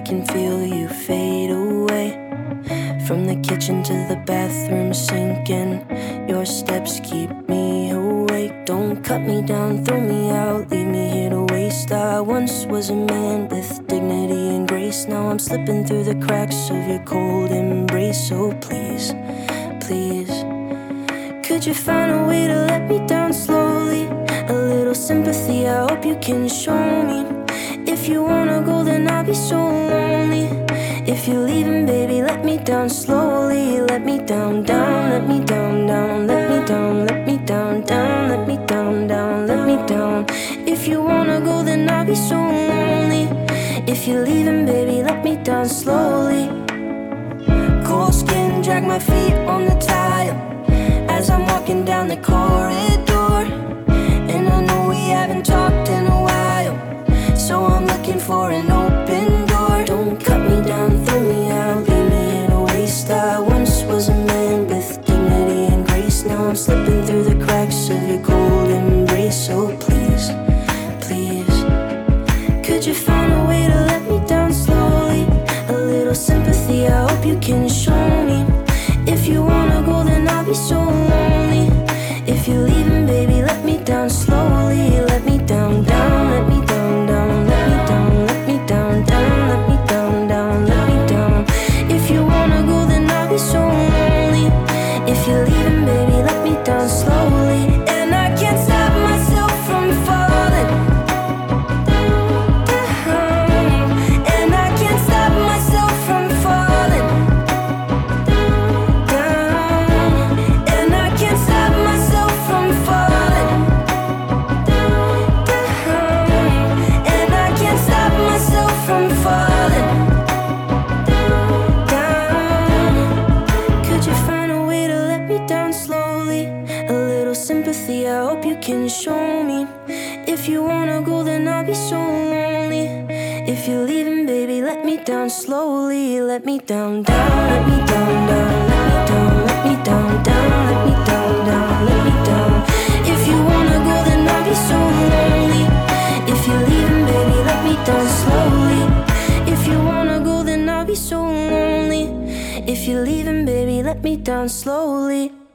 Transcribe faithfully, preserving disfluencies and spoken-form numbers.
can feel you fade away. From the kitchen to the bathroom sinking, your steps keep me awake. Don't cut me down, throw me out, leave me here to waste. I once was a man with dignity and grace. Now I'm slipping through the cracks of your cold embrace. So please, please, could you find a way to let me down slowly? A little sympathy, I hope you can show me. If you wanna go, then I'll be so lonely. If you're leaving, baby, let me down slowly. Let me down, down, let me down, down, let me down, let me down, down, let me down, down, let me down. If you wanna go, then I'll be so lonely. If you're leaving, baby, let me down slowly. Cold skin, drag my feet on the tile as I'm walking down the corridor. And I know we haven't talked in a while, so I'm looking for an open door. Don't cut me down, throw me out, leave me in a waste. I once was a man with dignity and grace. Now I'm slipping through the cracks of your cold embrace. So please, please, could you find a way to let me down slowly? A little sympathy, I hope you can show me. If you wanna go, then I'll be so lonely. If you're leaving, baby, let me down slowly. Let me down, down, let me down, down, let me down, let me down, down, let me down, down, let me down. If you wanna go, then I'll be so lonely. If you're leaving, baby, let me down slowly. And I can't stop myself from falling down. And I can't stop myself from falling down. And I can't stop myself from falling down. And I can't stop myself from falling down. Could you find a way to let me down slowly? A little sympathy, I hope you can show me. If you wanna go, then I'll be so lonely. If you're leaving, baby, let me down slowly. Let me down, down, let me down, down, let me down, let me down, down, let me down, down, let me down. If you wanna go, then I'll be so lonely. If you're leaving, baby, let me down slowly. If you wanna go, then I'll be so lonely. If you're leaving, baby, let me down slowly.